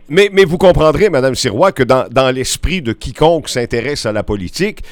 Mais vous comprendrez, Mme Sirois, que dans l'esprit de quiconque s'intéresse à la politique,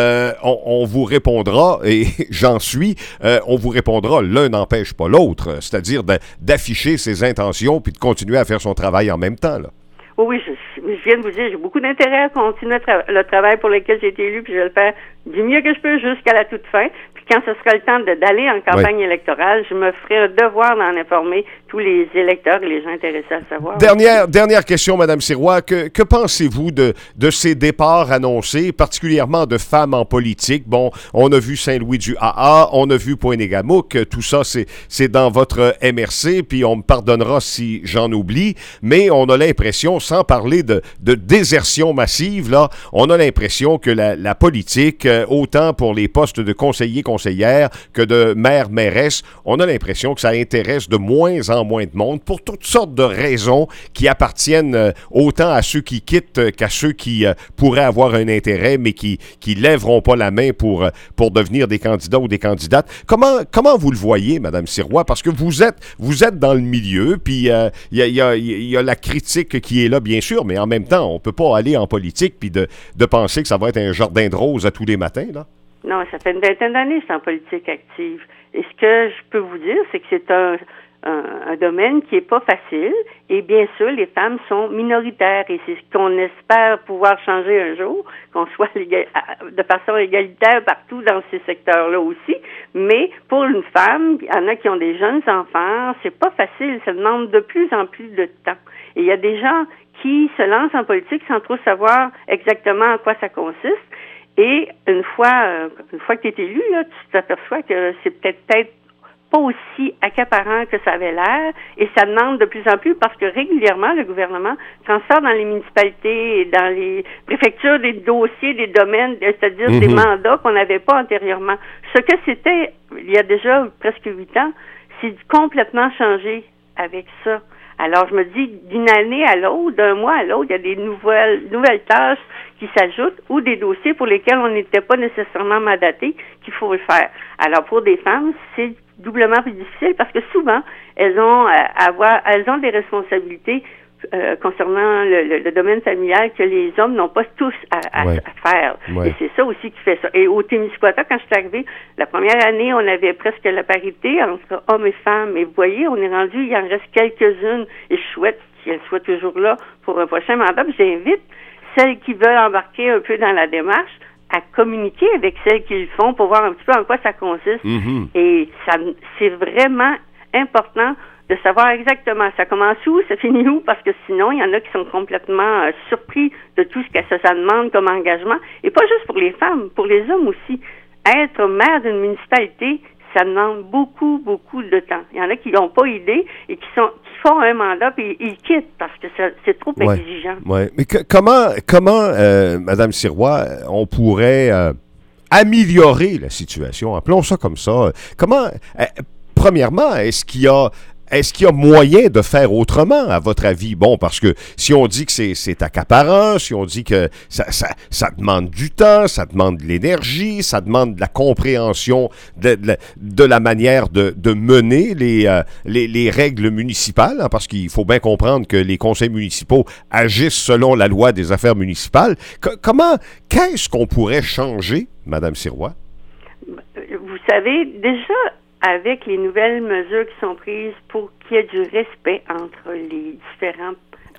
on vous répondra, et j'en suis, on vous répondra, l'un n'empêche pas l'autre, c'est-à-dire d'afficher ses intentions puis de continuer à faire son travail en même temps, là. Oui, je viens de vous dire, j'ai beaucoup d'intérêt à continuer le travail pour lequel j'ai été élu, puis je vais le faire du mieux que je peux jusqu'à la toute fin. Puis quand ce sera le temps d'aller en campagne électorale, je me ferai un devoir d'en informer tous les électeurs et les gens intéressés à savoir. Dernière question, Mme Sirois. Que pensez-vous de ces départs annoncés, particulièrement de femmes en politique? Bon, on a vu Saint-Louis-du-AA, on a vu Pointe-Négamouk, tout ça, c'est dans votre MRC, puis on me pardonnera si j'en oublie, mais on a l'impression, sans parler de désertion massive, là, on a l'impression que la politique, autant pour les postes de conseillers-conseillères que de maires-mairesses, on a l'impression que ça intéresse de moins en moins de monde pour toutes sortes de raisons qui appartiennent autant à ceux qui quittent qu'à ceux qui pourraient avoir un intérêt, mais qui lèveront pas la main pour devenir des candidats ou des candidates. Comment vous le voyez, Mme Sirois? Parce que vous êtes dans le milieu, puis il y a la critique qui est là, bien sûr, mais en même temps, on peut pas aller en politique puis de penser que ça va être un jardin de roses à tous les matins, là. Non, ça fait une vingtaine d'années que je suis en politique active. Et ce que je peux vous dire, c'est que c'est un domaine qui est pas facile. Et bien sûr, les femmes sont minoritaires. Et c'est ce qu'on espère pouvoir changer un jour, qu'on soit de façon égalitaire partout dans ces secteurs-là aussi. Mais pour une femme, il y en a qui ont des jeunes enfants, c'est pas facile. Ça demande de plus en plus de temps. Et il y a des gens qui se lancent en politique sans trop savoir exactement en quoi ça consiste. Et une fois que tu es élu, là, tu t'aperçois que c'est peut-être pas aussi accaparant que ça avait l'air, et ça demande de plus en plus parce que régulièrement, le gouvernement transfère dans les municipalités et dans les préfectures des dossiers, des domaines, c'est-à-dire des mandats qu'on n'avait pas antérieurement. Ce que c'était il y a déjà presque 8 ans, c'est complètement changé avec ça. Alors, je me dis, d'une année à l'autre, d'un mois à l'autre, il y a des nouvelles tâches qui s'ajoutent ou des dossiers pour lesquels on n'était pas nécessairement mandaté qu'il faut le faire. Alors, pour des femmes, c'est doublement plus difficile parce que souvent, elles ont des responsabilités concernant le domaine familial que les hommes n'ont pas tous à faire. Ouais. Et c'est ça aussi qui fait ça. Et au Témiscouata, quand je suis arrivée, la première année, on avait presque la parité entre hommes et femmes. Et vous voyez, on est rendu, il en reste quelques-unes. Et je souhaite qu'elles soient toujours là pour un prochain mandat. Puis j'invite celles qui veulent embarquer un peu dans la démarche à communiquer avec celles qui le font pour voir un petit peu en quoi ça consiste. Et ça, c'est vraiment important de savoir exactement ça commence où, ça finit où, parce que sinon, il y en a qui sont complètement surpris de tout ce que ça demande comme engagement. Et pas juste pour les femmes, pour les hommes aussi. Être maire d'une municipalité, ça demande beaucoup, beaucoup de temps. Il y en a qui n'ont pas idée et qui font un mandat puis ils quittent parce que c'est trop exigeant. Ouais. Mais comment Mme Sirois, on pourrait améliorer la situation? Appelons ça comme ça. Comment, premièrement, est-ce qu'il y a moyen de faire autrement, à votre avis? Bon, parce que si on dit que c'est accaparant, si on dit que ça demande du temps, ça demande de l'énergie, ça demande de la compréhension de la manière de mener les règles municipales, hein, parce qu'il faut bien comprendre que les conseils municipaux agissent selon la loi des affaires municipales. Qu'est-ce qu'on pourrait changer, Mme Sirois? Vous savez, déjà, avec les nouvelles mesures qui sont prises pour qu'il y ait du respect entre les différents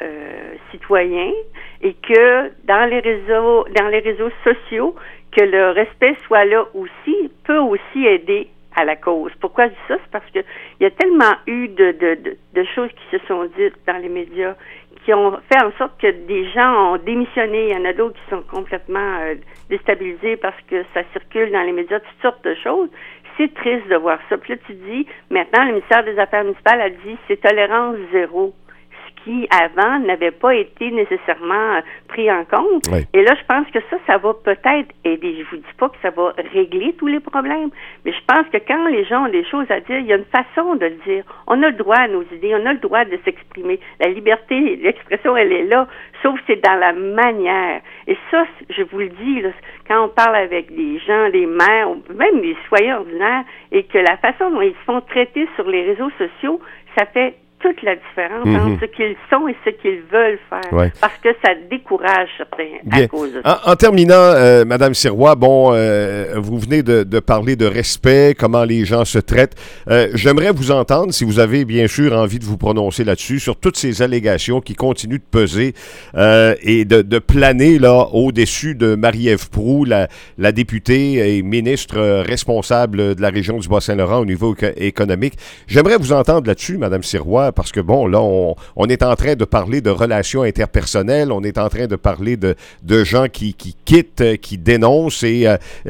citoyens et que dans les réseaux sociaux, que le respect soit là aussi, peut aussi aider à la cause. Pourquoi je dis ça? C'est parce que il y a tellement eu de choses qui se sont dites dans les médias qui ont fait en sorte que des gens ont démissionné. Il y en a d'autres qui sont complètement déstabilisés parce que ça circule dans les médias, toutes sortes de choses. C'est triste de voir ça. Puis là, tu dis, maintenant, le ministère des Affaires municipales a dit, c'est tolérance zéro. Ce qui, avant, n'avait pas été nécessairement pris en compte. Oui. Et là, je pense que ça va peut-être aider. Je vous dis pas que ça va régler tous les problèmes, mais je pense que quand les gens ont des choses à dire, il y a une façon de le dire. On a le droit à nos idées, on a le droit de s'exprimer. La liberté, l'expression, elle est là, sauf que c'est dans la manière. Et ça, je vous le dis, là, quand on parle avec des gens, des maires, même des citoyens ordinaires, et que la façon dont ils se font traiter sur les réseaux sociaux, ça fait toute la différence entre ce qu'ils sont et ce qu'ils veulent faire. Ouais. Parce que ça décourage certains Bien. à cause de ça. En terminant, Madame Sirois, vous venez de parler de respect, comment les gens se traitent. J'aimerais vous entendre, si vous avez bien sûr envie de vous prononcer là-dessus, sur toutes ces allégations qui continuent de peser et de planer là au-dessus de Marie-Ève Proulx, la députée et ministre responsable de la région du Bas-Saint-Laurent au niveau économique. J'aimerais vous entendre là-dessus, Madame Sirois, parce que bon, là, on est en train de parler de relations interpersonnelles, on est en train de parler de gens qui quittent, qui dénoncent, et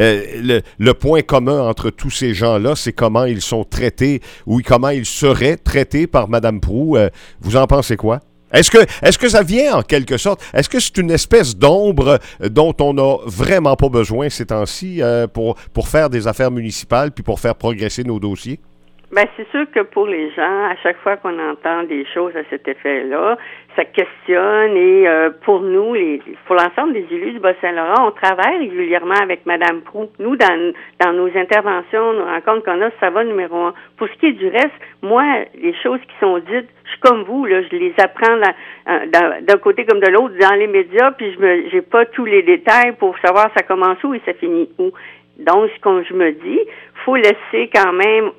le point commun entre tous ces gens-là, c'est comment ils sont traités ou comment ils seraient traités par Mme Proulx. Vous en pensez quoi? Est-ce que ça vient en quelque sorte? Est-ce que c'est une espèce d'ombre dont on n'a vraiment pas besoin ces temps-ci pour faire des affaires municipales puis pour faire progresser nos dossiers? Ben, c'est sûr que pour les gens, à chaque fois qu'on entend des choses à cet effet-là, ça questionne et pour nous, pour l'ensemble des élus du Bas-Saint-Laurent, on travaille régulièrement avec Mme Proulx. Nous, dans nos interventions, nos rencontres qu'on a, ça va numéro 1. Pour ce qui est du reste, moi, les choses qui sont dites, je suis comme vous, là, je les apprends d'un côté comme de l'autre dans les médias, puis j'ai pas tous les détails pour savoir ça commence où et ça finit où. Donc, comme je me dis, faut laisser quand même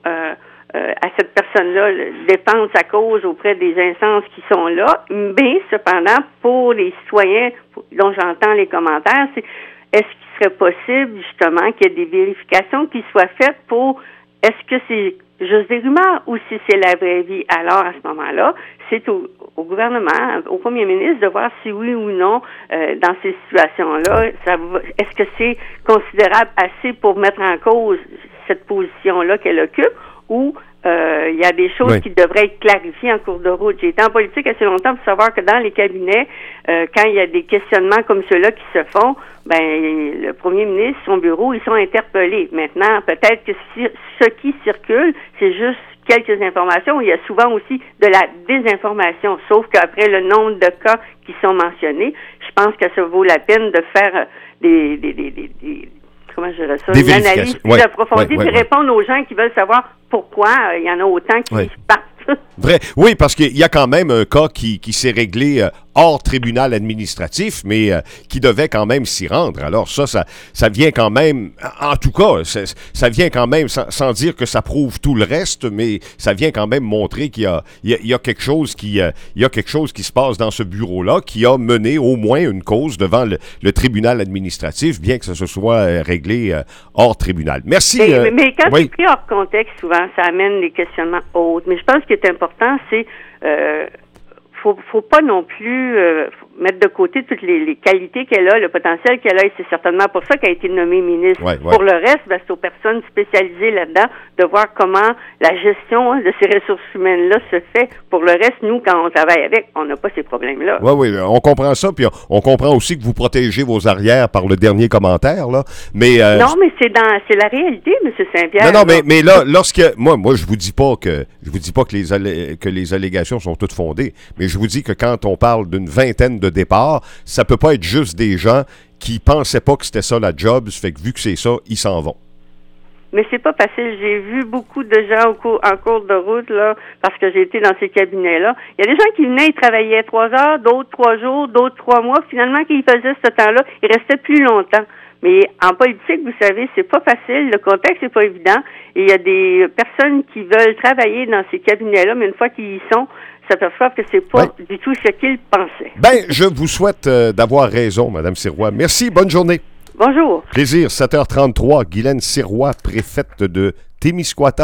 à cette personne-là défendre sa cause auprès des instances qui sont là, mais cependant, pour les citoyens dont j'entends les commentaires, c'est est-ce qu'il serait possible justement qu'il y ait des vérifications qui soient faites pour est-ce que c'est juste des rumeurs ou si c'est la vraie vie? Alors, à ce moment-là, c'est au gouvernement, au premier ministre de voir si oui ou non, dans ces situations-là, est-ce que c'est considérable assez pour mettre en cause cette position-là qu'elle occupe, ou il y a des choses qui devraient être clarifiées en cours de route. J'ai été en politique assez longtemps pour savoir que dans les cabinets, quand il y a des questionnements comme ceux-là qui se font, ben le premier ministre, son bureau, ils sont interpellés. Maintenant, peut-être que ce qui circule, c'est juste quelques informations. Il y a souvent aussi de la désinformation, sauf qu'après le nombre de cas qui sont mentionnés, je pense que ça vaut la peine de faire comment je dirais ça, une analyse plus approfondie, puis répondre aux gens qui veulent savoir pourquoi il y en a autant qui partent. Vrai. Oui, parce qu'il y a quand même un cas qui s'est réglé hors tribunal administratif, mais qui devait quand même s'y rendre. Alors ça vient quand même, en tout cas, ça vient quand même, sans dire que ça prouve tout le reste, mais ça vient quand même montrer qu'il y a quelque chose qui se passe dans ce bureau-là, qui a mené au moins une cause devant le tribunal administratif, bien que ça se soit réglé hors tribunal. Merci. Mais quand c'est pris hors contexte, souvent, ça amène des questionnements autres. Mais je pense que ce qui est important, c'est faut pas non plus mettre de côté toutes les qualités qu'elle a, le potentiel qu'elle a, et c'est certainement pour ça qu'elle a été nommée ministre. Pour le reste, ben, c'est aux personnes spécialisées là-dedans de voir comment la gestion de ces ressources humaines-là se fait. Pour le reste, nous, quand on travaille avec, on n'a pas ces problèmes-là. Oui, on comprend ça, puis on comprend aussi que vous protégez vos arrières par le dernier commentaire, là. Mais non, mais c'est la réalité, M. Saint-Pierre. Non, mais là, lorsque moi, je vous dis pas que les allégations sont toutes fondées, mais je vous dis que quand on parle d'une vingtaine de départs, ça peut pas être juste des gens qui pensaient pas que c'était ça la job, ça fait que vu que c'est ça, ils s'en vont. Mais c'est pas facile. J'ai vu beaucoup de gens en cours de route, là, parce que j'ai été dans ces cabinets-là. Il y a des gens qui venaient, ils travaillaient 3 heures, d'autres 3 jours, d'autres 3 mois. Finalement, qu'ils faisaient ce temps-là, ils restaient plus longtemps. Mais en politique, vous savez, c'est pas facile. Le contexte n'est pas évident. Et il y a des personnes qui veulent travailler dans ces cabinets-là, mais une fois qu'ils y sont, s'aperçoivent que c'est pas du tout ce qu'ils pensaient. Ben, je vous souhaite d'avoir raison, Mme Sirois. Merci, bonne journée. Bonjour. Plaisir, 7h33, Guylaine Sirois, préfète de Témiscouata.